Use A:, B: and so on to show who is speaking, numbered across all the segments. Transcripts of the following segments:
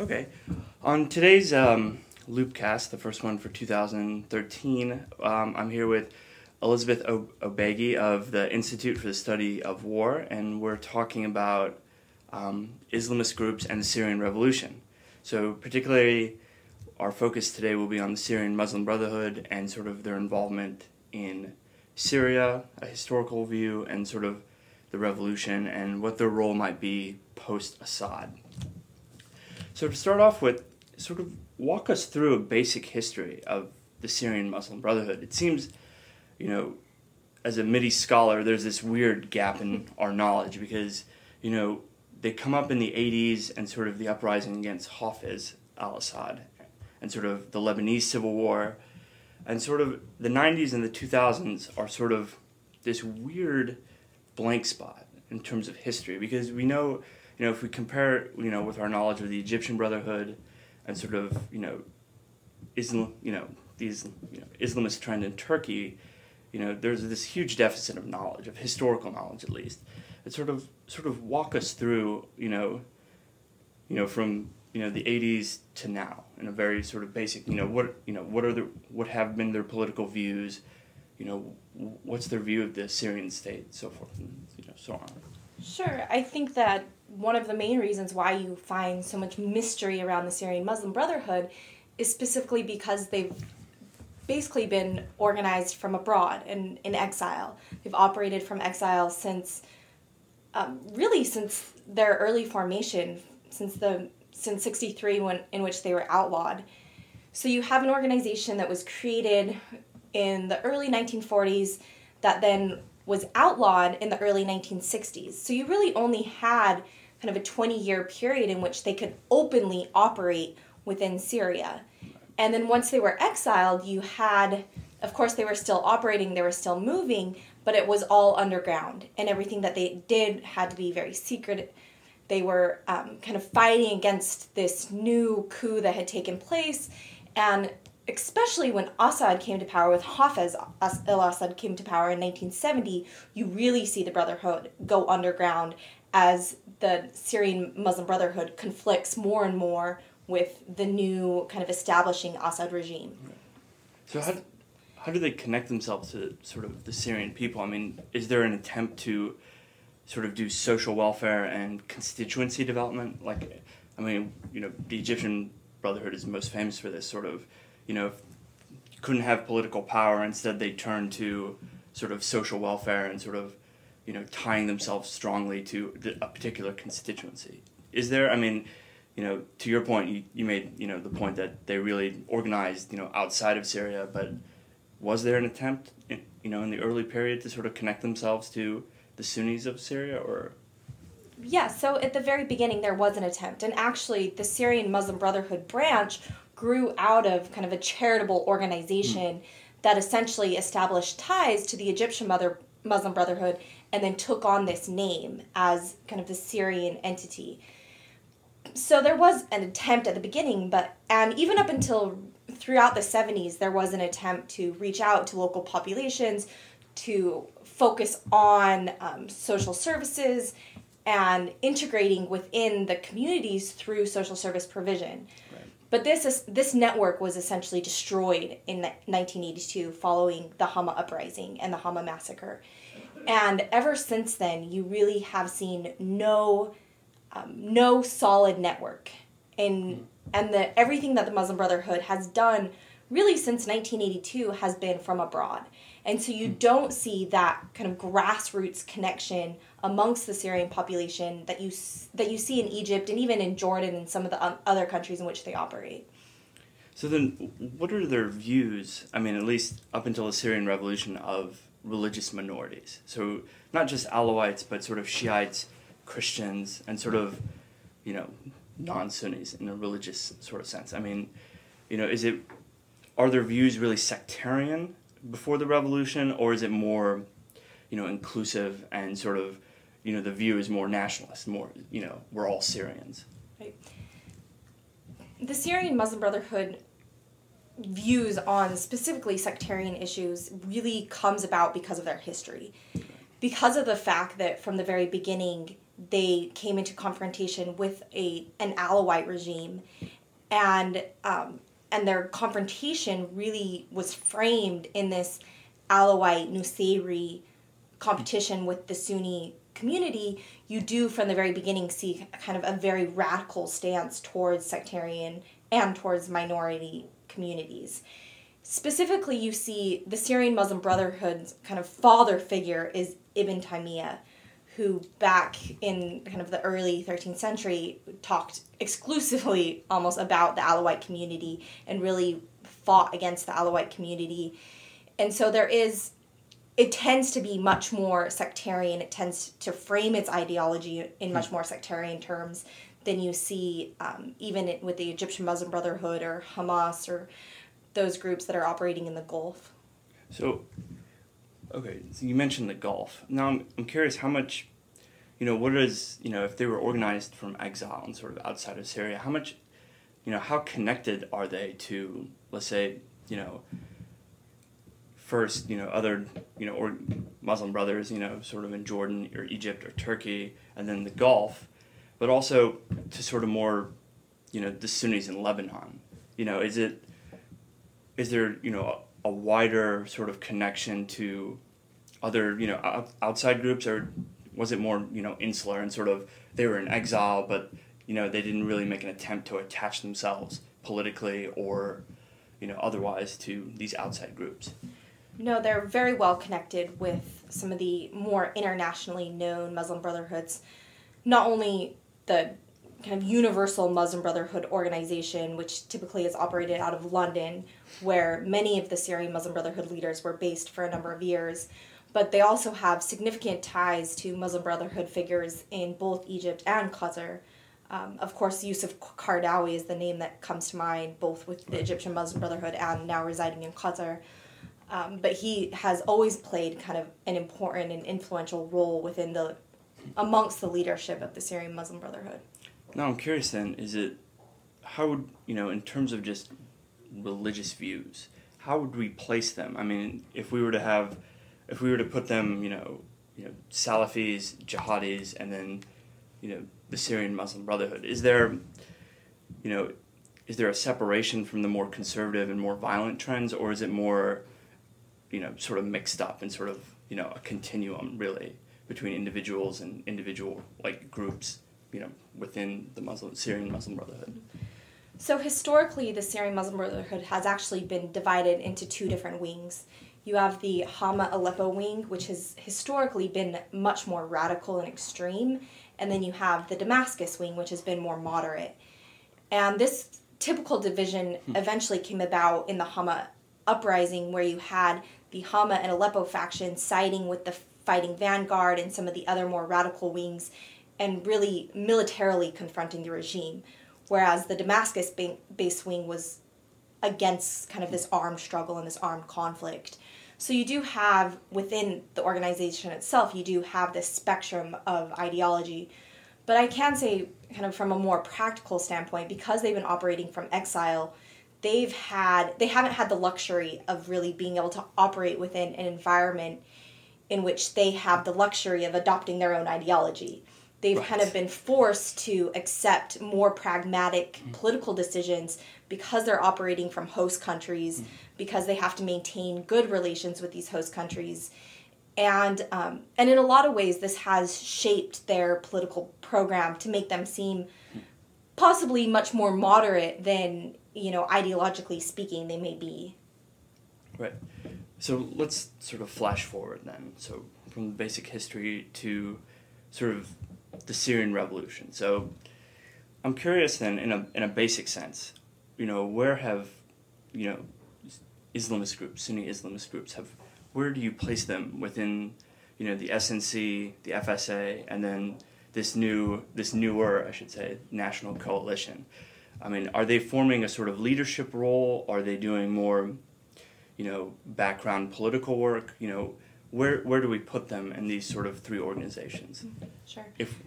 A: Okay. On today's Loopcast, the first one for 2013, I'm here with Elizabeth Obegi of the Institute for the Study of War, and we're talking about Islamist groups and the Syrian Revolution. So particularly, our focus today will be on the Syrian Muslim Brotherhood and sort of their involvement in Syria, a historical view, and sort of the revolution and what their role might be post-Assad. So to start off with, sort of walk us through a basic history of the Syrian Muslim Brotherhood. It seems, as a Mideast scholar, there's this weird gap in our knowledge because, they come up in the 80s and sort of the uprising against Hafez al-Assad and sort of the Lebanese civil war, and sort of the 90s and the 2000s are sort of this weird blank spot in terms of history because we know, if we compare, with our knowledge of the Egyptian Brotherhood and sort of, Islam, these, Islamist trend in Turkey, there's this huge deficit of knowledge, of historical knowledge at least. It sort of walk us through, from the 80s to now in a very sort of basic, what have been their political views, what's their view of the Syrian state, so forth, and so on.
B: Sure. I think that one of the main reasons why you find so much mystery around the Syrian Muslim Brotherhood is specifically because they've basically been organized from abroad and in exile. They've operated from exile since their early formation, since 63 in which they were outlawed. So you have an organization that was created in the early 1940s that then was outlawed in the early 1960s. So you really only had kind of a 20-year period in which they could openly operate within Syria. And then once they were exiled, you had, of course, they were still operating, they were still moving, but it was all underground. And everything that they did had to be very secret. They were kind of fighting against this new coup that had taken place. And especially when Assad came to power, with Hafez al-Assad came to power in 1970, you really see the Brotherhood go underground as the Syrian Muslim Brotherhood conflicts more and more with the new kind of establishing Assad regime.
A: So how do they connect themselves to sort of the Syrian people? I mean, is there an attempt to sort of do social welfare and constituency development? The Egyptian Brotherhood is most famous for this sort of, couldn't have political power. Instead, they turned to sort of social welfare and sort of, tying themselves strongly to a particular constituency. Is there, to your point, you made, the point that they really organized, outside of Syria, but was there an attempt, in the early period to sort of connect themselves to the Sunnis of Syria, or?
B: Yeah, so at the very beginning there was an attempt, and actually the Syrian Muslim Brotherhood branch grew out of kind of a charitable organization that essentially established ties to the Egyptian Muslim Brotherhood and then took on this name as kind of the Syrian entity. So there was an attempt at the beginning, and even up until throughout the 70s, there was an attempt to reach out to local populations, to focus on social services and integrating within the communities through social service provision.
A: Right.
B: But this network was essentially destroyed in 1982 following the Hama uprising and the Hama massacre. And ever since then, you really have seen no solid network. And everything that the Muslim Brotherhood has done really since 1982 has been from abroad. And so you don't see that kind of grassroots connection amongst the Syrian population that you see in Egypt and even in Jordan and some of the other countries in which they operate.
A: So then, what are their views, at least up until the Syrian Revolution, of religious minorities? So not just Alawites, but sort of Shiites, Christians, and sort of, non-Sunnis in a religious sort of sense. Are their views really sectarian before the revolution, or is it more, inclusive and sort of, the view is more nationalist, more, we're all Syrians?
B: Right. The Syrian Muslim Brotherhood views on specifically sectarian issues really comes about because of their history. Because of the fact that from the very beginning they came into confrontation with an Alawite regime, and their confrontation really was framed in this Alawite Nusayri competition with the Sunni community. You do from the very beginning see kind of a very radical stance towards sectarian and towards minority communities. Specifically, you see the Syrian Muslim Brotherhood's kind of father figure is Ibn Taymiyyah, who back in kind of the early 13th century talked exclusively almost about the Alawite community and really fought against the Alawite community. And so it tends to be much more sectarian. It tends to frame its ideology in much more sectarian terms than you see even with the Egyptian Muslim Brotherhood or Hamas or those groups that are operating in the Gulf.
A: So you mentioned the Gulf. Now I'm curious how much, what is, if they were organized from exile and sort of outside of Syria, how much, how connected are they to, let's say, first, other, or Muslim brothers, sort of in Jordan or Egypt or Turkey, and then the Gulf, but also to sort of more, the Sunnis in Lebanon. Is there, a wider sort of connection to other, outside groups, or was it more, insular and sort of they were in exile, but, they didn't really make an attempt to attach themselves politically or, otherwise to these outside groups?
B: No, they're very well connected with some of the more internationally known Muslim brotherhoods. Not only the kind of universal Muslim Brotherhood organization, which typically is operated out of London, where many of the Syrian Muslim Brotherhood leaders were based for a number of years, but they also have significant ties to Muslim Brotherhood figures in both Egypt and Qatar. Of course, Yusuf Qaradawi is the name that comes to mind, both with the Egyptian Muslim Brotherhood and now residing in Qatar. But he has always played kind of an important and influential role amongst the leadership of the Syrian Muslim Brotherhood.
A: Now I'm curious then, how would, in terms of just religious views, how would we place them? I mean, if we were to put them, Salafis, jihadis, and then, the Syrian Muslim Brotherhood, is there a separation from the more conservative and more violent trends, or is it more, sort of mixed up and sort of, a continuum really between individuals and individual groups, within the Syrian Muslim Brotherhood?
B: So historically, the Syrian Muslim Brotherhood has actually been divided into two different wings. You have the Hama Aleppo wing, which has historically been much more radical and extreme, and then you have the Damascus wing, which has been more moderate. And this typical division eventually came about in the Hama uprising, where you had the Hama and Aleppo factions siding with the fighting vanguard and some of the other more radical wings and really militarily confronting the regime, whereas the Damascus-based wing was against kind of this armed struggle and this armed conflict. So you do have, within the organization itself, you do have this spectrum of ideology. But I can say, kind of from a more practical standpoint, because they've been operating from exile, they haven't had the luxury of really being able to operate within an environment in which they have the luxury of adopting their own ideology. They've kind of been forced to accept more pragmatic political decisions because they're operating from host countries, because they have to maintain good relations with these host countries. And in a lot of ways, this has shaped their political program to make them seem possibly much more moderate than, ideologically speaking, they may be.
A: Right. So let's sort of flash forward then. So from the basic history to sort of the Syrian Revolution. So I'm curious then, in a basic sense, where have, Islamist groups, Sunni Islamist groups, where do you place them within, the SNC, the FSA, and then this newer, I should say, national coalition? I mean, are they forming a sort of leadership role? Are they doing more, background political work? Where do we put them in these sort of three organizations?
B: Sure.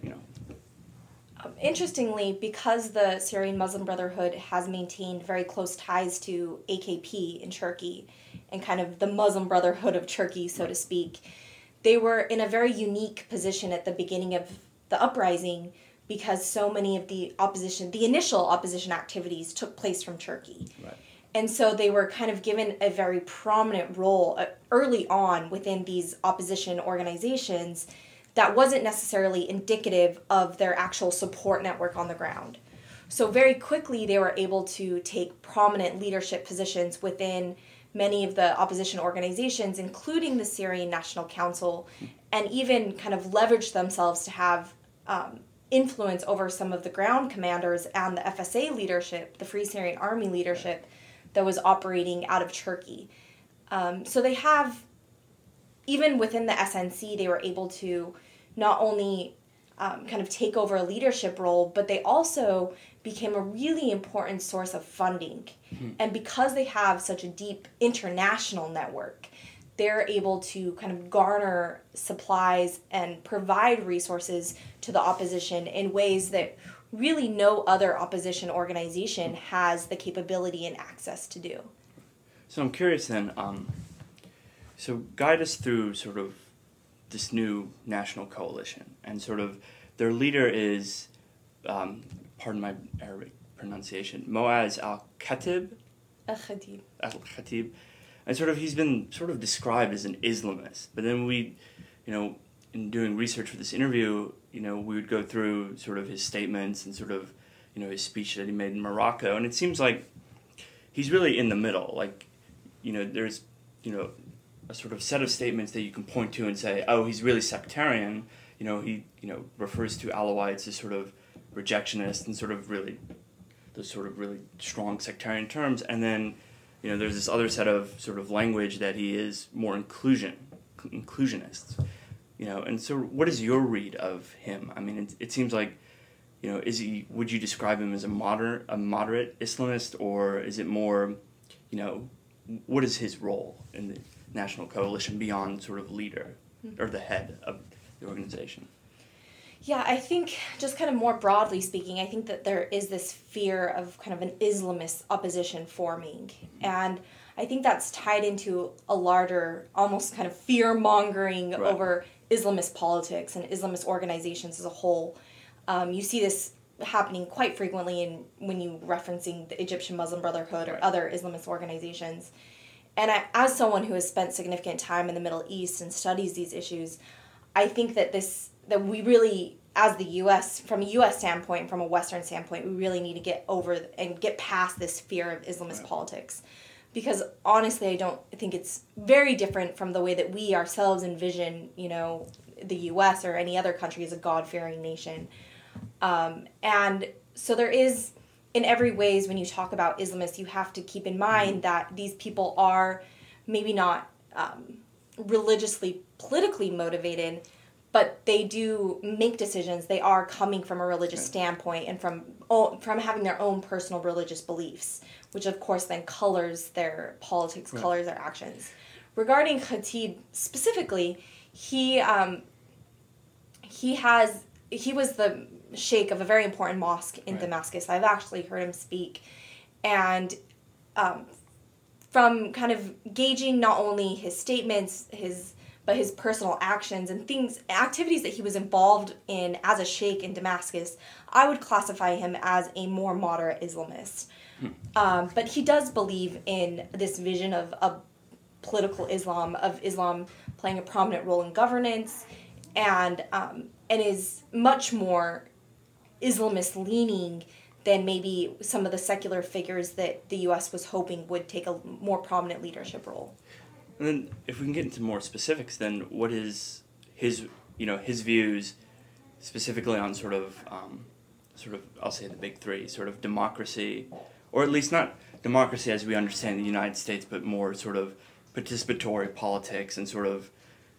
B: Interestingly, because the Syrian Muslim Brotherhood has maintained very close ties to AKP in Turkey and kind of the Muslim Brotherhood of Turkey, so to speak, they were in a very unique position at the beginning of the uprising because so many of the initial opposition activities took place from Turkey.
A: Right.
B: And so they were kind of given a very prominent role early on within these opposition organizations that wasn't necessarily indicative of their actual support network on the ground. So very quickly they were able to take prominent leadership positions within many of the opposition organizations, including the Syrian National Council, and even kind of leverage themselves to have influence over some of the ground commanders and the FSA leadership, the Free Syrian Army leadership, that was operating out of Turkey. So they have, even within the SNC, they were able to not only kind of take over a leadership role, but they also became a really important source of funding. And because they have such a deep international network, they're able to kind of garner supplies and provide resources to the opposition in ways that really no other opposition organization has the capability and access to do.
A: So I'm curious then, so guide us through sort of this new national coalition, and sort of their leader is, pardon my Arabic pronunciation, Moaz al-Khatib?
B: Al-Khatib.
A: Al-Khatib. And sort of he's been sort of described as an Islamist, but then we, in doing research for this interview, we would go through sort of his statements and sort of, his speech that he made in Morocco, and it seems like he's really in the middle. Like, there's, a sort of set of statements that you can point to and say, oh, he's really sectarian. He, refers to Alawites as sort of rejectionist and sort of really, those sort of really strong sectarian terms. And then, there's this other set of sort of language that he is more inclusionist. And so what is your read of him? I mean, it seems like, would you describe him as a moderate Islamist, or is it more, what is his role in the national coalition beyond sort of leader or the head of the organization?
B: Yeah, I think just kind of more broadly speaking, I think that there is this fear of kind of an Islamist opposition forming. And I think that's tied into a larger, almost kind of fear-mongering over Islamist politics and Islamist organizations as a whole. You see this happening quite frequently when you referencing the Egyptian Muslim Brotherhood or other Islamist organizations. And as someone who has spent significant time in the Middle East and studies these issues, I think that we really, as the U.S., from a U.S. standpoint, from a Western standpoint, we really need to get over and get past this fear of Islamist politics. Because honestly, I don't think it's very different from the way that we ourselves envision, the U.S. or any other country as a God-fearing nation. And so there is, in every ways, when you talk about Islamists, you have to keep in mind that these people are maybe not religiously, politically motivated, but they do make decisions. They are coming from a religious standpoint and from having their own personal religious beliefs, which of course then colors their politics, colors their actions. Regarding Khatib specifically, he was the sheikh of a very important mosque in Damascus. I've actually heard him speak, and from kind of gauging not only his statements, but his personal actions and activities that he was involved in as a sheikh in Damascus, I would classify him as a more moderate Islamist. But he does believe in this vision of political Islam, of Islam playing a prominent role in governance, and is much more Islamist leaning than maybe some of the secular figures that the U.S. was hoping would take a more prominent leadership role.
A: And then, if we can get into more specifics, then what is his views specifically on sort of I'll say the big three, sort of democracy, or at least not democracy as we understand the United States, but more sort of participatory politics and sort of,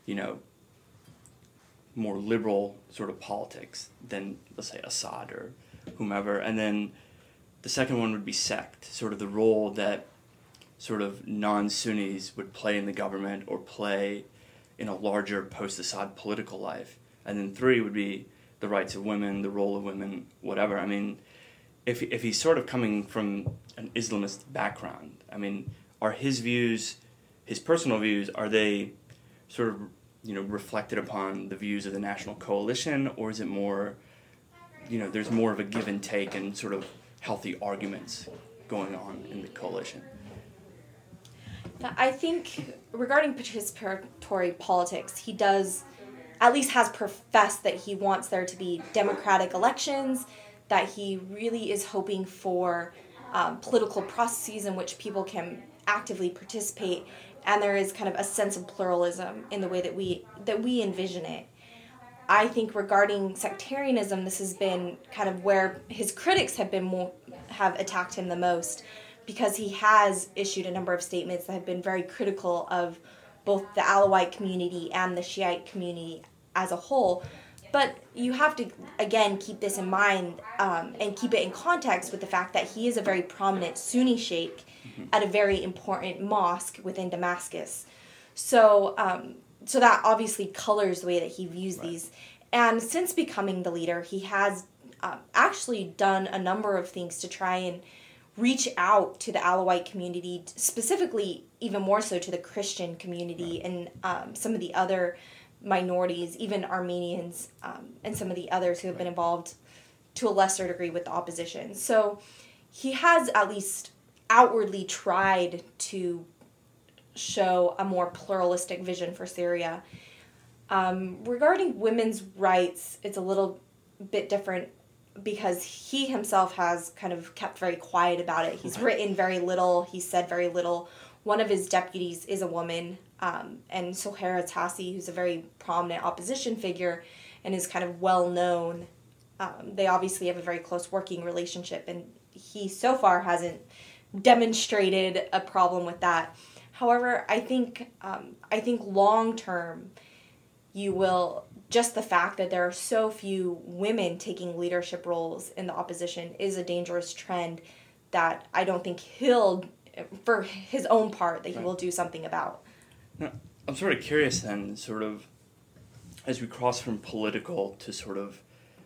A: more liberal sort of politics than, let's say, Assad or whomever. And then the second one would be sect, sort of the role that sort of non-Sunnis would play in the government or play in a larger post-Assad political life. And then three would be the rights of women, the role of women, whatever. I mean, if he's sort of coming from an Islamist background, I mean, are his views, his personal views, are they sort of, reflected upon the views of the National Coalition, or is it more, there's more of a give and take and sort of healthy arguments going on in the coalition?
B: I think regarding participatory politics, he does, at least has professed that he wants there to be democratic elections, that he really is hoping for political processes in which people can actively participate, and there is kind of a sense of pluralism in the way that we envision it. I think regarding sectarianism, this has been kind of where his critics have attacked him the most, because he has issued a number of statements that have been very critical of both the Alawite community and the Shiite community as a whole. But you have to, again, keep this in mind and keep it in context with the fact that he is a very prominent Sunni sheikh at a very important mosque within Damascus. So that obviously colors the way that he views these. And since becoming the leader, he has actually done a number of things to try and reach out to the Alawite community, specifically even more so to the Christian community and some of the other minorities, even Armenians, and some of the others who have been involved to a lesser degree with the opposition. So he has at least outwardly tried to show a more pluralistic vision for Syria. Regarding women's rights, it's a little bit different because he himself has kind of kept very quiet about it. He's written very little. He's said very little. One of his deputies is a woman, and Sohaira Tassi, who's a very prominent opposition figure and is kind of well known. They obviously have a very close working relationship, and he so far hasn't demonstrated a problem with that. However, I think long term, just the fact that there are so few women taking leadership roles in the opposition is a dangerous trend that I don't think for his own part, that he will do something about.
A: Now, I'm sort of curious then, sort of, as we cross from political to sort of,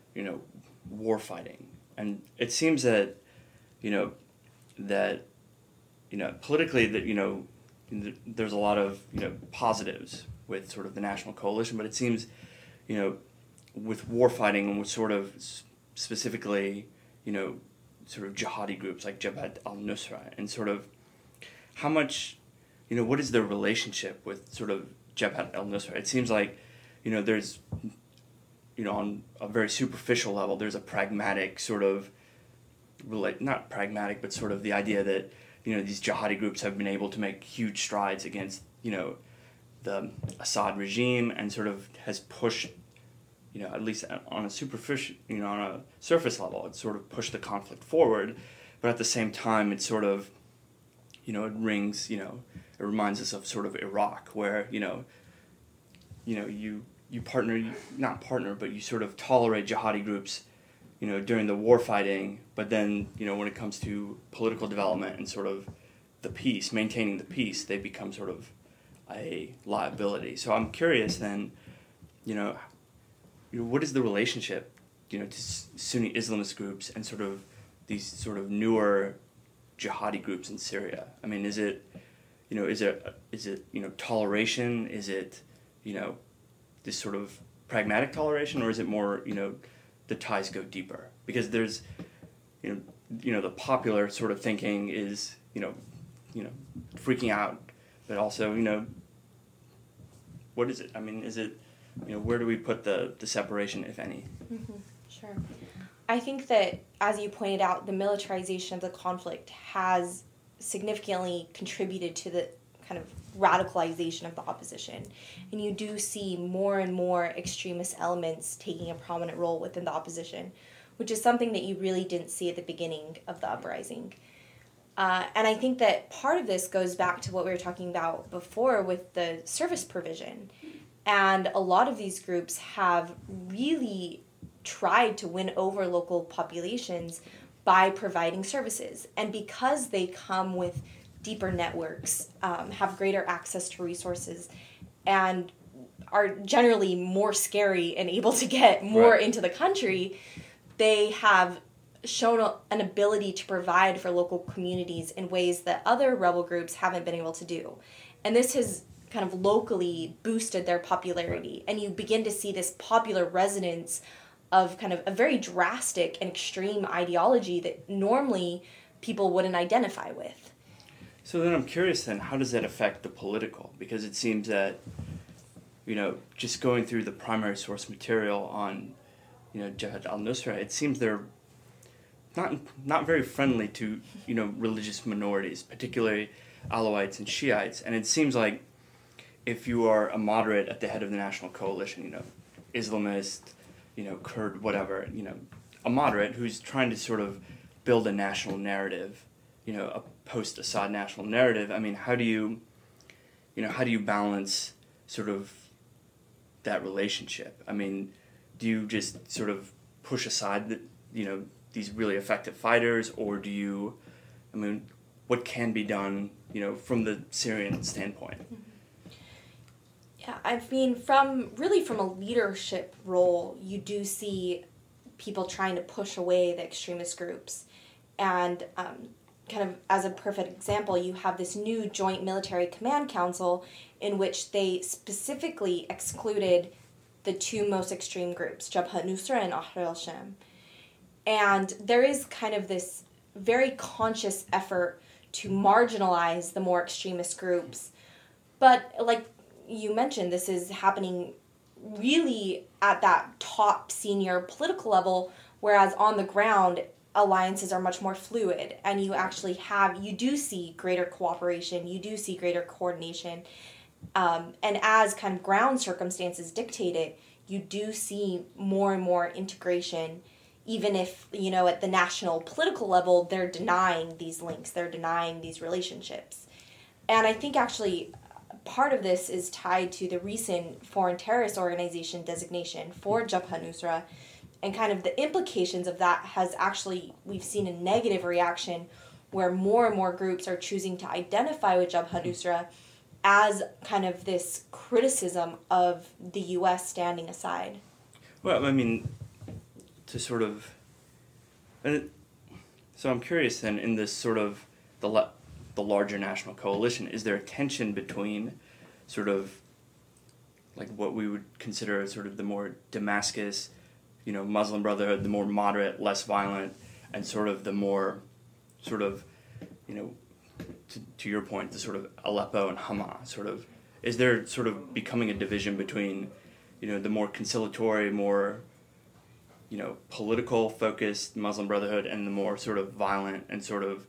A: war fighting, and it seems that, politically that, there's a lot of, positives with sort of the National Coalition, but it seems, with war fighting and with sort of specifically, sort of jihadi groups like Jabhat al-Nusra, and sort of how much, what is their relationship with sort of Jabhat al-Nusra? It seems like, there's, on a very superficial level, there's a pragmatic sort of, not pragmatic, but sort of the idea that, these jihadi groups have been able to make huge strides against, the Assad regime, and sort of has pushed, at least on a superficial, on a surface level, it's sort of pushed the conflict forward, but at the same time, it's sort of, it reminds us of sort of Iraq, where, you not partner, but you sort of tolerate jihadi groups, during the war fighting, but then, when it comes to political development and sort of maintaining the peace, they become sort of a liability. So I'm curious then, what is the relationship, to Sunni Islamist groups and sort of these sort of newer jihadi groups in Syria? I mean, is it toleration? Is it, this sort of pragmatic toleration, or is it more, the ties go deeper? Because there's, the popular sort of thinking is, freaking out, but also, what is it? I mean, is it, where do we put the separation, if any?
B: Mm-hmm. Sure. I think that, as you pointed out, the militarization of the conflict has significantly contributed to the kind of radicalization of the opposition. And you do see more and more extremist elements taking a prominent role within the opposition, which is something that you really didn't see at the beginning of the uprising. And I think that part of this goes back to what we were talking about before with the service provision. And a lot of these groups have really tried to win over local populations by providing services. And because they come with deeper networks, have greater access to resources, and are generally more scary and able to get more into the country, they have shown an ability to provide for local communities in ways that other rebel groups haven't been able to do. And this has kind of locally boosted their popularity. And you begin to see this popular resonance of kind of a very drastic and extreme ideology that normally people wouldn't identify with.
A: So then I'm curious then, how does that affect the political? Because it seems that, just going through the primary source material on, Jabhat al-Nusra, it seems they're not very friendly to, religious minorities, particularly Alawites and Shiites. And it seems like if you are a moderate at the head of the national coalition, Islamist, Kurd, whatever, a moderate who's trying to sort of build a national narrative, a post-Assad national narrative. I mean, how do you balance sort of that relationship? I mean, do you just sort of push aside these really effective fighters, or what can be done, from the Syrian standpoint?
B: Yeah, I mean, from a leadership role, you do see people trying to push away the extremist groups. And kind of as a perfect example, you have this new Joint Military Command Council in which they specifically excluded the two most extreme groups, Jabhat Nusra and Ahrar al-Sham. And there is kind of this very conscious effort to marginalize the more extremist groups. But like you mentioned, this is happening really at that top senior political level, whereas on the ground, alliances are much more fluid, and you do see greater cooperation, you do see greater coordination, and as kind of ground circumstances dictate it, you do see more and more integration, even if, at the national political level, they're denying these links, they're denying these relationships. And I think actually part of this is tied to the recent foreign terrorist organization designation for Jabhat Nusra, and kind of the implications of that has actually, we've seen a negative reaction where more and more groups are choosing to identify with Jabhat Nusra as kind of this criticism of the U.S. standing aside.
A: Well, I mean, to sort of... So I'm curious then, in this sort of the larger national coalition, is there a tension between sort of like what we would consider sort of the more Damascus, Muslim Brotherhood, the more moderate, less violent, and sort of the more sort of, to your point, the sort of Aleppo and Hama sort of, is there sort of becoming a division between, the more conciliatory, more, political focused Muslim Brotherhood and the more sort of violent and sort of,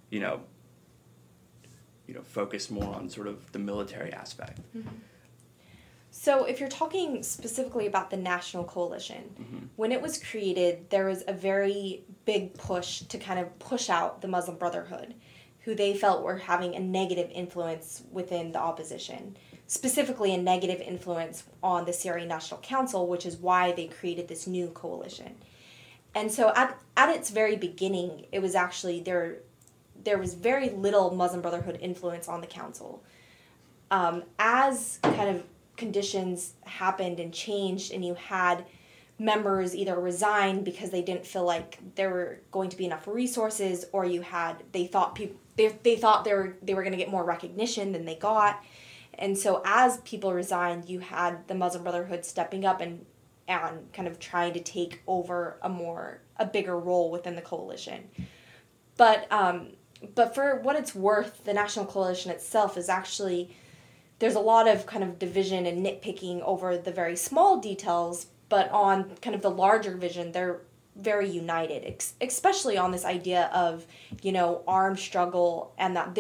A: focused more on sort of the military aspect?
B: Mm-hmm. So if you're talking specifically about the National Coalition,
A: Mm-hmm.
B: when it was created, there was a very big push to kind of push out the Muslim Brotherhood, who they felt were having a negative influence within the opposition, specifically a negative influence on the Syrian National Council, which is why they created this new coalition. And so at its very beginning, it was actually there was very little Muslim Brotherhood influence on the council. As kind of conditions happened and changed, and you had members either resign because they didn't feel like there were going to be enough resources, or they thought they were going to get more recognition than they got. And so as people resigned, you had the Muslim Brotherhood stepping up and kind of trying to take over a bigger role within the coalition. But for what it's worth, the National Coalition itself is actually, there's a lot of kind of division and nitpicking over the very small details, but on kind of the larger vision, they're very united, especially on this idea of, armed struggle, and that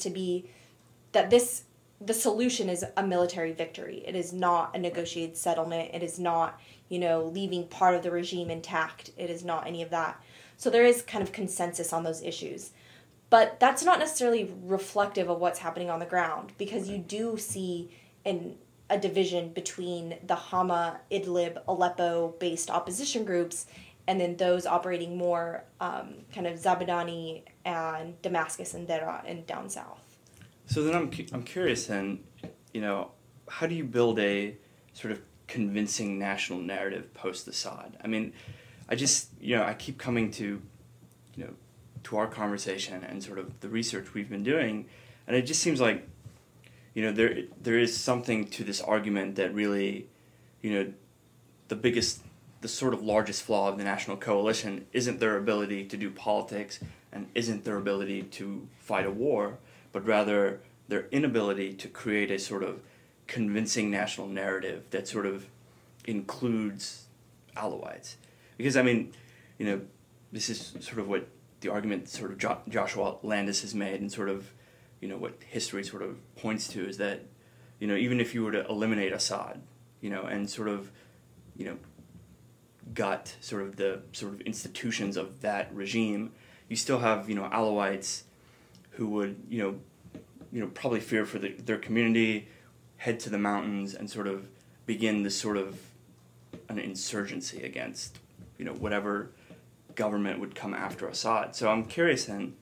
B: the solution is a military victory. It is not a negotiated settlement. It is not, leaving part of the regime intact. It is not any of that. So there is kind of consensus on those issues. But that's not necessarily reflective of what's happening on the ground, because you do see a division between the Hama, Idlib, Aleppo-based opposition groups, and then those operating more kind of Zabadani and Damascus and Deraa and down south.
A: So then I'm curious then, how do you build a sort of convincing national narrative post-Assad? I mean, I keep coming to our conversation and sort of the research we've been doing, and it just seems like, there is something to this argument that really, the sort of largest flaw of the National Coalition isn't their ability to do politics and isn't their ability to fight a war, but rather their inability to create a sort of convincing national narrative that sort of includes Alawites. Because, this is sort of what the argument sort of Joshua Landis has made, and sort of, what history sort of points to is that, even if you were to eliminate Assad, and sort of, gut sort of the sort of institutions of that regime, you still have, Alawites who would, probably fear for their community, head to the mountains, and sort of begin this sort of an insurgency against, whatever government would come after Assad. So I'm curious then,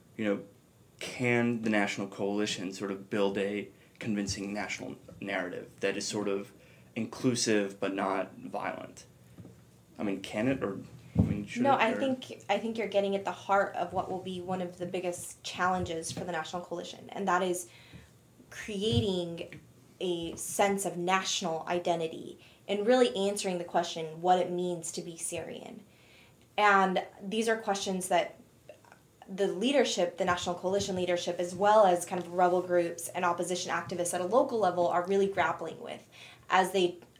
A: can the National Coalition sort of build a convincing national narrative that is sort of inclusive but not violent? Can it, or should
B: No,
A: it?
B: I think you're getting at the heart of what will be one of the biggest challenges for the National Coalition, and that is creating a sense of national identity and really answering the question what it means to be Syrian. And these are questions that the leadership, the National Coalition leadership, as well as kind of rebel groups and opposition activists at a local level are really grappling with as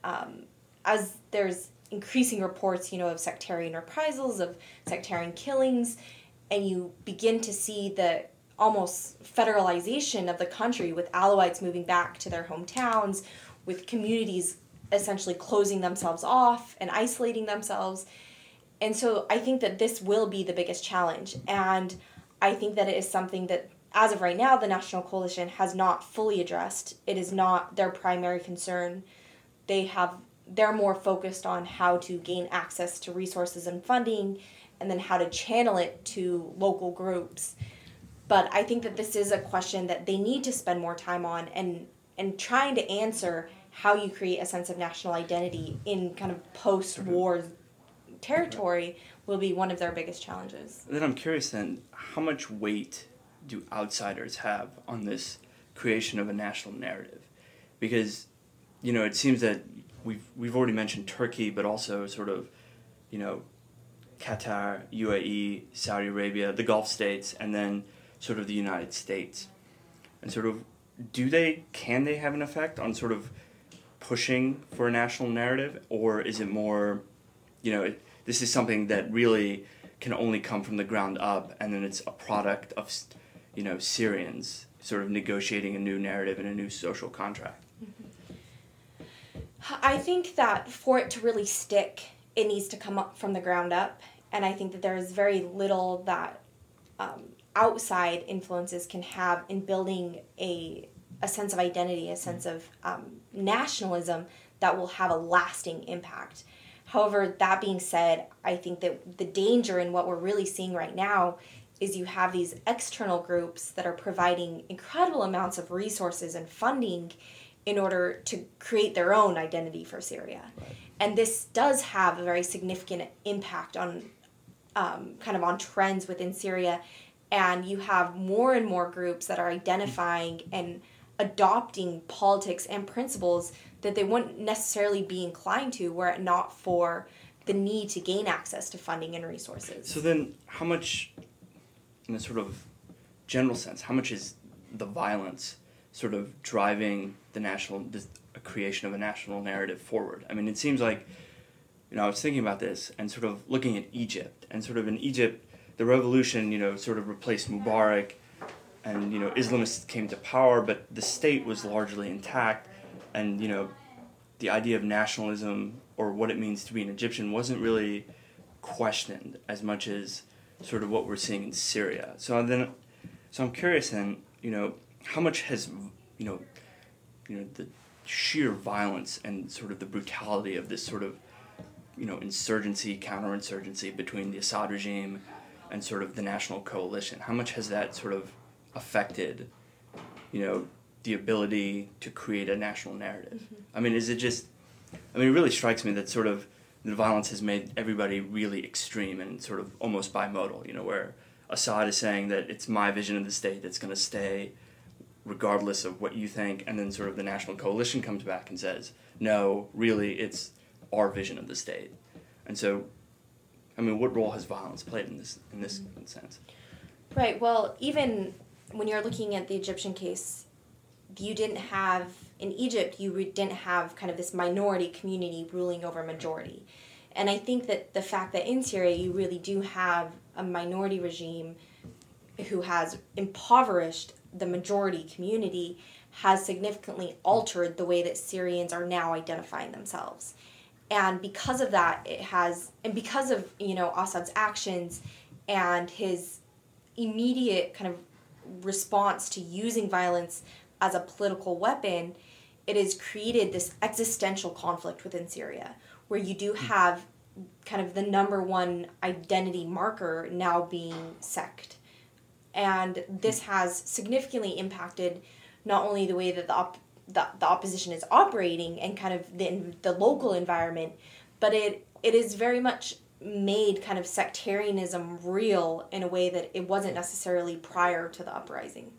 B: there's increasing reports, of sectarian reprisals, of sectarian killings, and you begin to see the almost federalization of the country with Alawites moving back to their hometowns, with communities essentially closing themselves off and isolating themselves. And so I think that this will be the biggest challenge. And I think that it is something that, as of right now, the National Coalition has not fully addressed. It is not their primary concern. They're more focused on how to gain access to resources and funding, and then how to channel it to local groups. But I think that this is a question that they need to spend more time on, and trying to answer how you create a sense of national identity in kind of post-war territory will be one of their biggest challenges.
A: Then I'm curious then, how much weight do outsiders have on this creation of a national narrative? Because, it seems that we've already mentioned Turkey, but also sort of, Qatar, UAE, Saudi Arabia, the Gulf states, and then sort of the United States. And sort of, can they have an effect on sort of pushing for a national narrative, or is it more, this is something that really can only come from the ground up, and then it's a product of, Syrians sort of negotiating a new narrative and a new social contract?
B: I think that for it to really stick, it needs to come up from the ground up, and I think that there is very little that outside influences can have in building a sense of identity, a sense of nationalism that will have a lasting impact. However, that being said, I think that the danger in what we're really seeing right now is you have these external groups that are providing incredible amounts of resources and funding in order to create their own identity for Syria.
A: Right.
B: And this does have a very significant impact on kind of on trends within Syria. And you have more and more groups that are identifying and adopting politics and principles that they wouldn't necessarily be inclined to were it not for the need to gain access to funding and resources.
A: So then, how much, in a sort of general sense, how much is the violence sort of driving the creation of a national narrative forward? It seems like, I was thinking about this and sort of looking at Egypt, and sort of in Egypt, the revolution, sort of replaced Mubarak, and, Islamists came to power, but the state was largely intact, and, the idea of nationalism or what it means to be an Egyptian wasn't really questioned as much as sort of what we're seeing in Syria. So I'm curious then, how much has, the sheer violence and sort of the brutality of this sort of, insurgency, counterinsurgency between the Assad regime and sort of the National Coalition, how much has that sort of affected, the ability to create a national narrative?
B: Mm-hmm.
A: Is it just, it really strikes me that sort of the violence has made everybody really extreme and sort of almost bimodal, where Assad is saying that it's my vision of the state that's going to stay regardless of what you think, and then sort of the national coalition comes back and says, no, really, it's our vision of the state. And so, I mean, what role has violence played in this sense?
B: Right. Well, even when you're looking at the Egyptian case, you didn't have, in Egypt, didn't have kind of this minority community ruling over a majority. And I think that the fact that in Syria you really do have a minority regime who has impoverished the majority community has significantly altered the way that Syrians are now identifying themselves. And because of that, and because of, Assad's actions and his immediate kind of response to using violence as a political weapon, it has created this existential conflict within Syria, where you do have kind of the number one identity marker now being sect. And this has significantly impacted not only the way that the opposition is operating and kind of the local environment, but it is very much made kind of sectarianism real in a way that it wasn't necessarily prior to the uprising.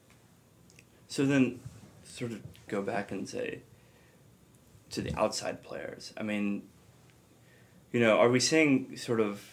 A: So then, sort of go back and say, to the outside players, I mean, are we saying sort of,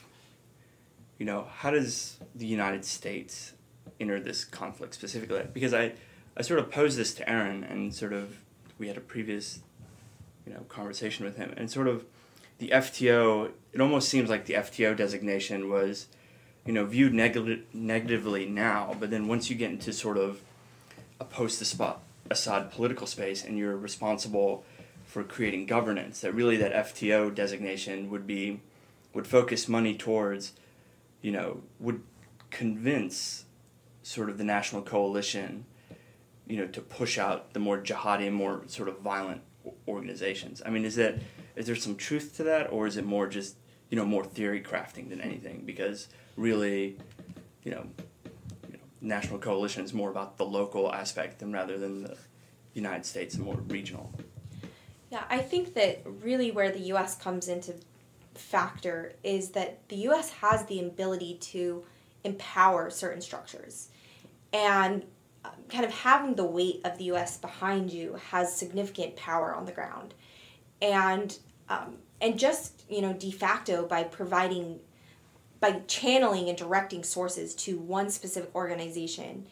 A: how does the United States enter this conflict specifically? Because I sort of posed this to Aaron, and sort of we had a previous, conversation with him, and sort of the FTO, it almost seems like the FTO designation was, viewed negatively now, but then once you get into sort of a post-Assad political space and you're responsible for creating governance, that really that FTO designation would focus money towards, would convince sort of the national coalition, to push out the more jihadi and more sort of violent organizations. I mean, is there some truth to that, or is it more just, more theory crafting than anything? Because really, national coalition is more about the local aspect rather than the United States and more regional.
B: Yeah, I think that really where the U.S. comes into factor is that the U.S. has the ability to empower certain structures. And kind of having the weight of the U.S. behind you has significant power on the ground. And just, de facto by channeling and directing sources to one specific organization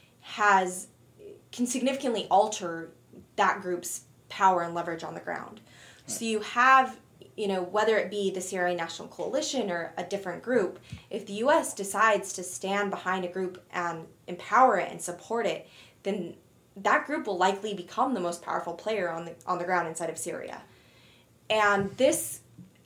B: can significantly alter that group's power and leverage on the ground. Right. So you have, whether it be the Syrian National Coalition or a different group, if the U.S. decides to stand behind a group and empower it and support it, then that group will likely become the most powerful player on the ground inside of Syria. And this,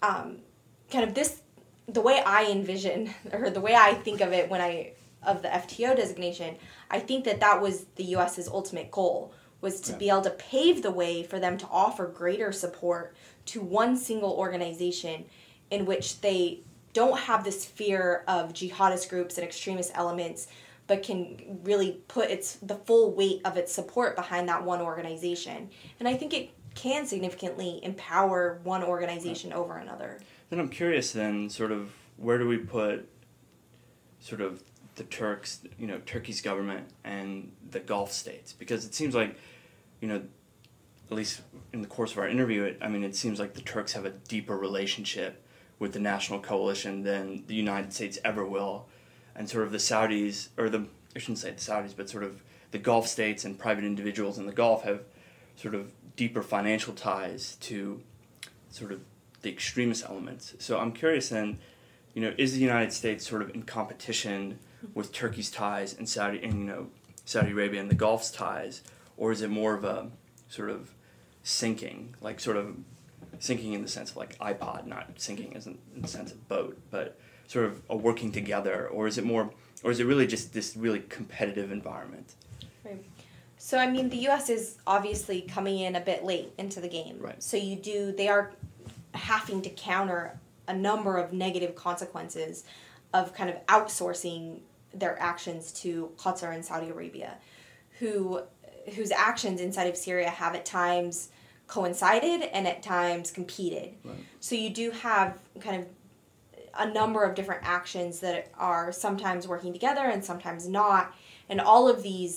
B: the way I envision, or the way I think of it of the FTO designation, I think that was the U.S.'s ultimate goal, was to be able to pave the way for them to offer greater support to one single organization in which they don't have this fear of jihadist groups and extremist elements, but can really put the full weight of its support behind that one organization. And I think it can significantly empower one organization over another.
A: Then I'm curious then, sort of, where do we put sort of the Turks, Turkey's government and the Gulf states? Because it seems like, at least in the course of our interview, it seems like the Turks have a deeper relationship with the national coalition than the United States ever will. And sort of the Saudis, I shouldn't say the Saudis, but sort of the Gulf states and private individuals in the Gulf have sort of deeper financial ties to sort of the extremist elements. So I'm curious then, is the United States sort of in competition with Turkey's ties and Saudi Arabia and the Gulf's ties, or is it more of a sort of sinking, like sort of sinking in the sense of like iPod, not sinking as in the sense of boat, but sort of a working together, or is it really just this really competitive environment?
B: Right. So, the U.S. is obviously coming in a bit late into the game.
A: Right.
B: So they are having to counter a number of negative consequences of kind of outsourcing their actions to Qatar and Saudi Arabia, whose actions inside of Syria have at times coincided and at times competed.
A: Right.
B: So you do have kind of a number of different actions that are sometimes working together and sometimes not, and all of these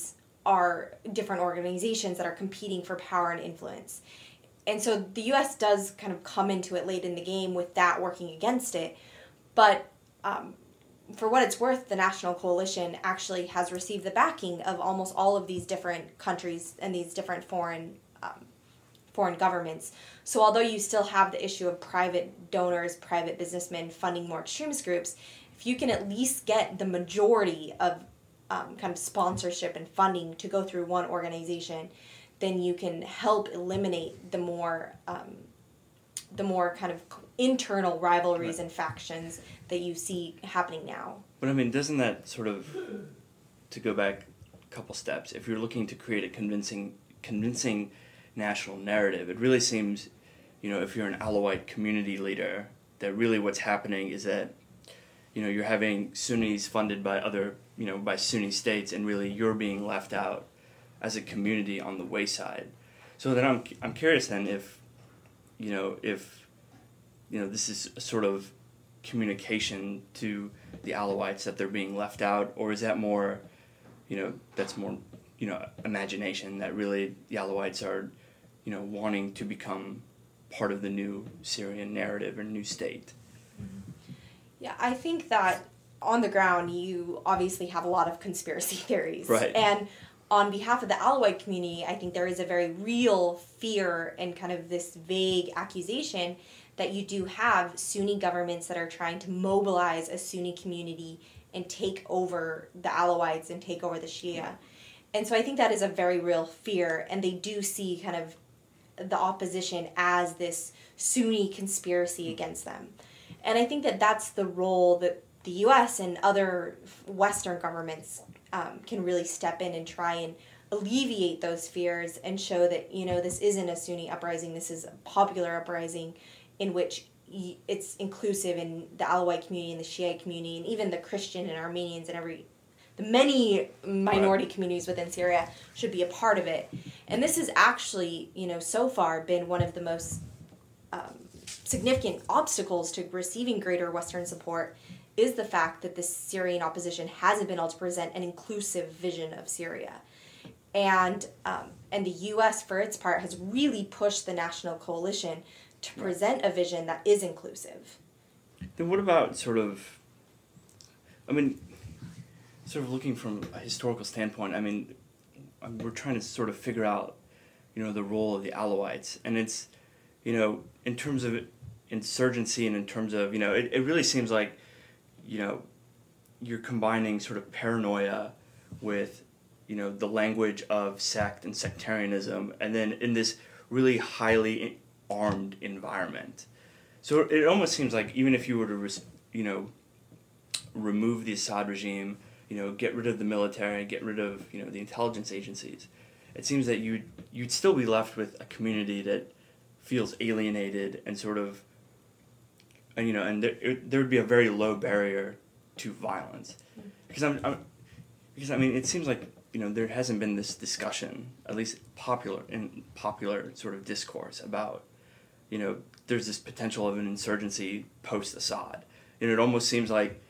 B: are different organizations that are competing for power and influence. And so the U.S. does kind of come into it late in the game with that working against it. But for what it's worth, the National Coalition actually has received the backing of almost all of these different countries and these different foreign governments. So although you still have the issue of private donors, private businessmen funding more extremist groups, if you can at least get the majority of kind of sponsorship and funding to go through one organization, then you can help eliminate the more kind of internal rivalries and factions that you see happening now.
A: But I mean, doesn't that sort of, to go back a couple steps, if you're looking to create a convincing national narrative, it really seems, if you're an Alawite community leader, that really what's happening is that, you're having Sunnis funded by by Sunni states, and really you're being left out as a community on the wayside. So then I'm curious then if this is a sort of communication to the Alawites that they're being left out, or is that more, that's more, imagination, that really the Alawites are, wanting to become part of the new Syrian narrative or new state?
B: Yeah, I think that on the ground you obviously have a lot of conspiracy theories.
A: Right.
B: And on behalf of the Alawite community, I think there is a very real fear and kind of this vague accusation that you do have Sunni governments that are trying to mobilize a Sunni community and take over the Alawites and take over the Shia. And so I think that is a very real fear, and they do see kind of the opposition as this Sunni conspiracy against them. And I think that that's the role that the U.S. and other Western governments can really step in and try and alleviate those fears and show that, this isn't a Sunni uprising, this is a popular uprising in which it's inclusive in the Alawite community and the Shiite community and even the Christian and Armenians and the many minority communities within Syria should be a part of it. And this has actually, so far been one of the most significant obstacles to receiving greater Western support is the fact that the Syrian opposition hasn't been able to present an inclusive vision of Syria. And the U.S., for its part, has really pushed the National Coalition to present a vision that is inclusive.
A: Then what about sort of looking from a historical standpoint, we're trying to sort of figure out, the role of the Alawites. And it's, in terms of insurgency and in terms of, it really seems like, you're combining sort of paranoia with, the language of sect and sectarianism, and then in this really highly armed environment. So it almost seems like even if you were to, remove the Assad regime, get rid of the military, get rid of, the intelligence agencies, it seems that you'd still be left with a community that feels alienated and sort of, and there would be a very low barrier to violence. Because it seems like, there hasn't been this discussion, at least popular sort of discourse about, there's this potential of an insurgency post-Assad. It almost seems like,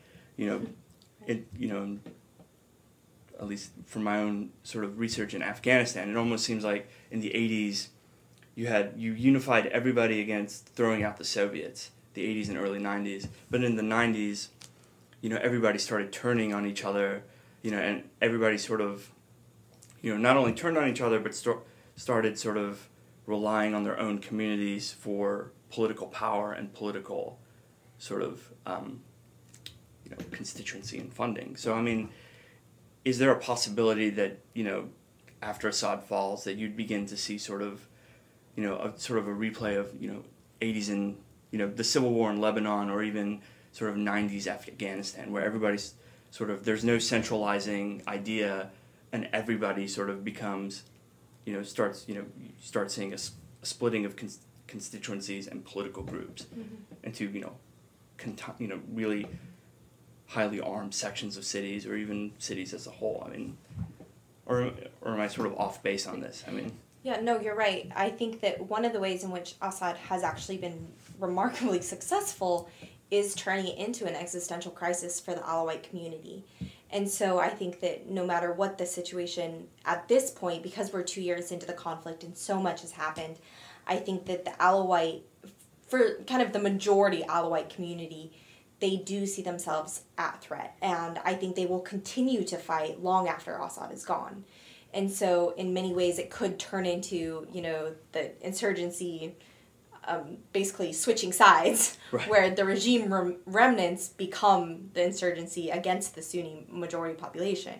A: at least from my own sort of research in Afghanistan, it almost seems like in the 80s you unified everybody against throwing out the Soviets, the 80s and early 90s. But in the 90s, everybody started turning on each other, and everybody sort of, not only turned on each other, but started sort of relying on their own communities for political power and political sort of, constituency and funding. So, is there a possibility that, after Assad falls, that you'd begin to see sort of, a replay of, 80s and, the civil war in Lebanon, or even sort of 90s Afghanistan, where everybody's sort of, there's no centralizing idea, and everybody sort of becomes, starts seeing a splitting of constituencies and political groups into, really highly armed sections of cities, or even cities as a whole. Or am I sort of off base on this?
B: Yeah, no, you're right. I think that one of the ways in which Assad has actually been remarkably successful is turning it into an existential crisis for the Alawite community. And so I think that no matter what the situation at this point, because we're 2 years into the conflict and so much has happened, I think that the Alawite, for kind of the majority Alawite community, they do see themselves at threat. And I think they will continue to fight long after Assad is gone. And so in many ways it could turn into, the insurgency basically switching sides, right, where the regime remnants become the insurgency against the Sunni majority population.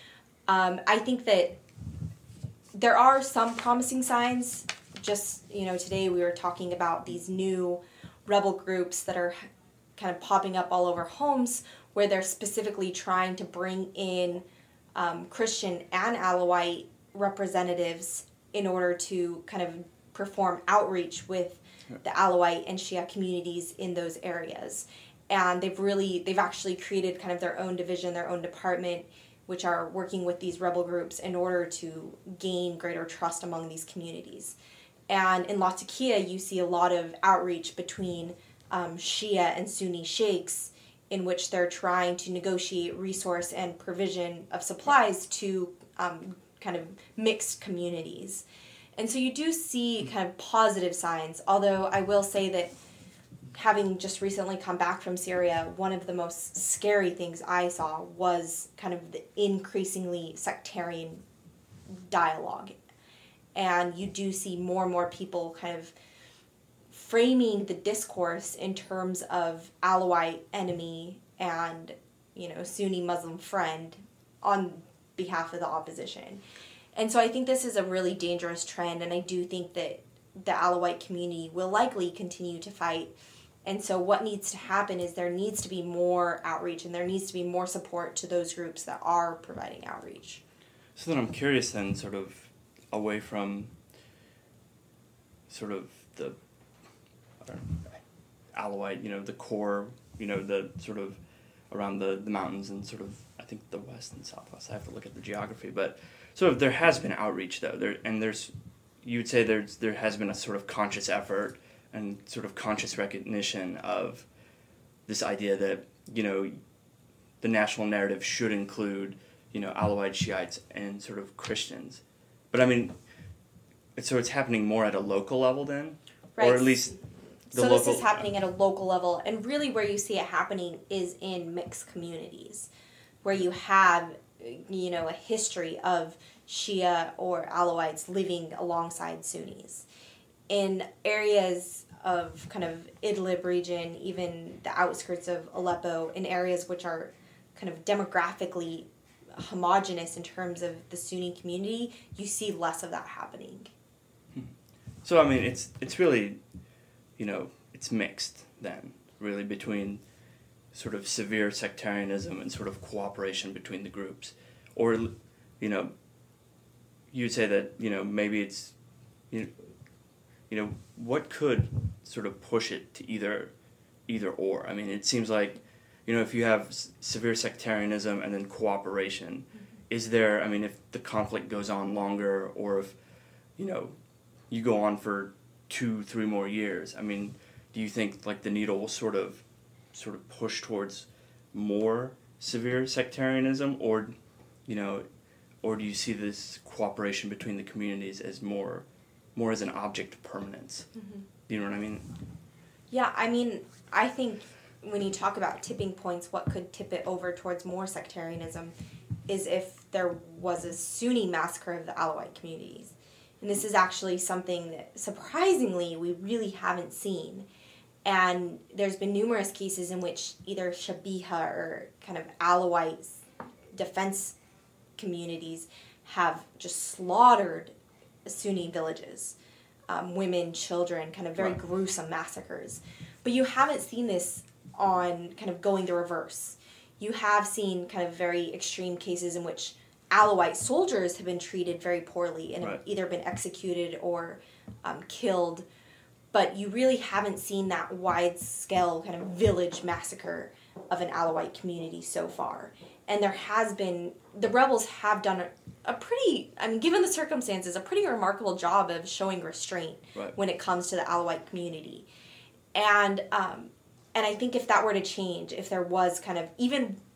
B: I think that there are some promising signs. Just, today we were talking about these new rebel groups that are kind of popping up all over Homs, where they're specifically trying to bring in Christian and Alawite representatives in order to kind of perform outreach with the Alawite and Shia communities in those areas. And they've actually created kind of their own division, their own department, which are working with these rebel groups in order to gain greater trust among these communities. And in Latakia, you see a lot of outreach between Shia and Sunni sheikhs, in which they're trying to negotiate resource and provision of supplies to kind of mixed communities. And so you do see kind of positive signs, although I will say that having just recently come back from Syria, one of the most scary things I saw was kind of the increasingly sectarian dialogue. And you do see more and more people kind of framing the discourse in terms of Alawite enemy and, Sunni Muslim friend on behalf of the opposition. And so I think this is a really dangerous trend, and I do think that the Alawite community will likely continue to fight. And so what needs to happen is there needs to be more outreach, and there needs to be more support to those groups that are providing outreach.
A: So then I'm curious then, sort of away from sort of the Alawite, the core, the sort of around the mountains and sort of, I think, the west and southwest. I have to look at the geography, but sort of there has been outreach though, you would say there has been a sort of conscious effort and sort of conscious recognition of this idea that, the national narrative should include, Alawite Shiites and sort of Christians. But I mean, so it's happening more at a local level then?
B: Right.
A: Or at least
B: this is happening at a local level, and really where you see it happening is in mixed communities, where you have, a history of Shia or Alawites living alongside Sunnis. In areas of kind of Idlib region, even the outskirts of Aleppo, in areas which are kind of demographically homogenous in terms of the Sunni community, you see less of that happening.
A: So, I mean, it's really, it's mixed then, really, between sort of severe sectarianism and sort of cooperation between the groups. Or, you'd say that, maybe it's, what could sort of push it to either or? I mean, it seems like, if you have severe sectarianism and then cooperation, is there, I mean, if the conflict goes on longer or if, you go on for 2-3 more years, I mean, do you think like the needle will sort of push towards more severe sectarianism, or do you see this cooperation between the communities as more as an object of permanence? Mm-hmm. Do you know what I mean?
B: Yeah, I mean, I think when you talk about tipping points, what could tip it over towards more sectarianism is if there was a Sunni massacre of the Alawite communities. And this is actually something that, surprisingly, we really haven't seen. And there's been numerous cases in which either Shabiha or kind of Alawite defense communities have just slaughtered Sunni villages, women, children, kind of very gruesome massacres. But you haven't seen this on kind of going the reverse. You have seen kind of very extreme cases in which Alawite soldiers have been treated very poorly and have either been executed or killed, but you really haven't seen that wide-scale kind of village massacre of an Alawite community so far. And there has been, the rebels have done a pretty, I mean, given the circumstances, a pretty remarkable job of showing restraint when it comes to the Alawite community. And I think if that were to change, if there was kind of, even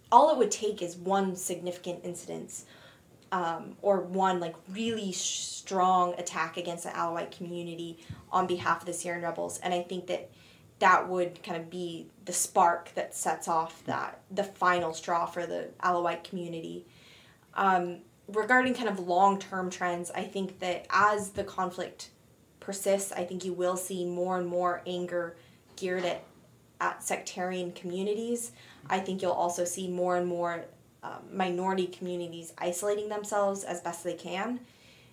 B: all it would take is one significant incident, or one like really strong attack against the Alawite community on behalf of the Syrian rebels, and I think that would kind of be the spark that sets off the final straw for the Alawite community. Regarding kind of long-term trends, I think that as the conflict persists, I think you will see more and more anger geared at sectarian communities. I think you'll also see more and more minority communities isolating themselves as best they can.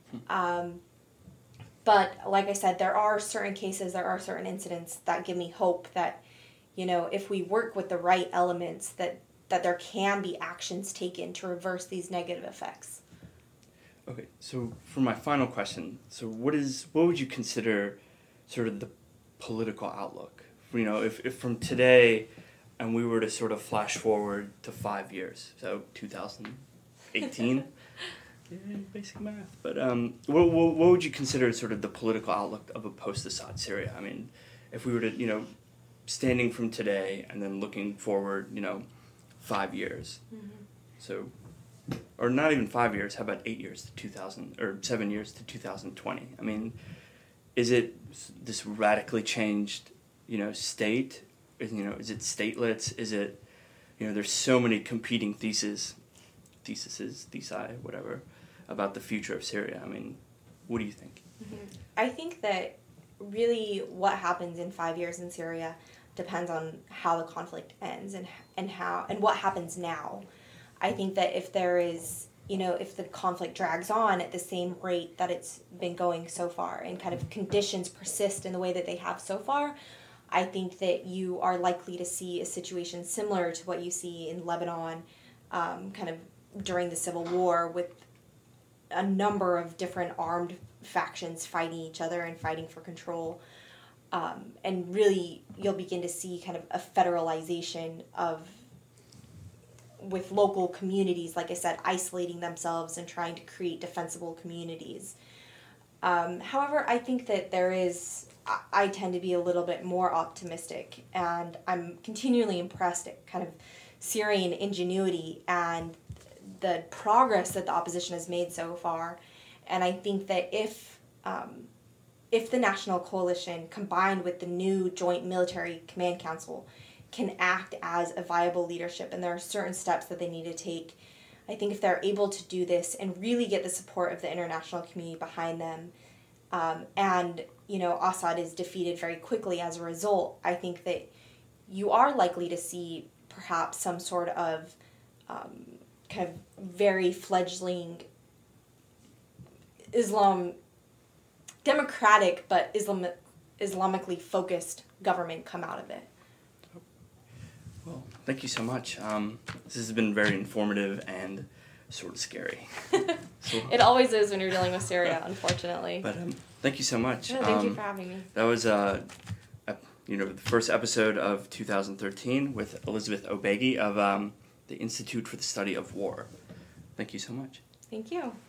B: But like I said, there are certain cases, there are certain incidents that give me hope that, if we work with the right elements, that there can be actions taken to reverse these negative effects.
A: Okay, so for my final question, so what would you consider sort of the political outlook? If from today, and we were to sort of flash forward to 5 years, so 2018, basic math. But what would you consider sort of the political outlook of a post-Assad Syria? I mean, if we were to, standing from today and then looking forward, 5 years, so, or not even 5 years. How about 8 years to 2000, or 7 years to 2020? I mean, is it this radically changed, state? Is it statelets? Is it, there's so many competing thesi, whatever, about the future of Syria. I mean, what do you think?
B: I think that really what happens in 5 years in Syria depends on how the conflict ends and what happens now. I think that if there is, if the conflict drags on at the same rate that it's been going so far and kind of conditions persist in the way that they have so far, I think that you are likely to see a situation similar to what you see in Lebanon, kind of during the Civil War, with a number of different armed factions fighting each other and fighting for control. And really, you'll begin to see kind of a federalization with local communities, like I said, isolating themselves and trying to create defensible communities. However, I think that I tend to be a little bit more optimistic, and I'm continually impressed at kind of Syrian ingenuity and the progress that the opposition has made so far. And I think that if the National Coalition, combined with the new Joint Military Command Council, can act as a viable leadership, and there are certain steps that they need to take, I think if they're able to do this and really get the support of the international community behind them, and Assad is defeated very quickly as a result, I think that you are likely to see perhaps some sort of kind of very fledgling democratic but Islamically focused government come out of it.
A: Well, thank you so much. This has been very informative and sort of scary.
B: It always is when you're dealing with Syria, unfortunately.
A: But thank you so much.
B: Yeah, thank you for having me.
A: That was the first episode of 2013 with Elizabeth Obegi of the Institute for the Study of War. Thank you so much.
B: Thank you.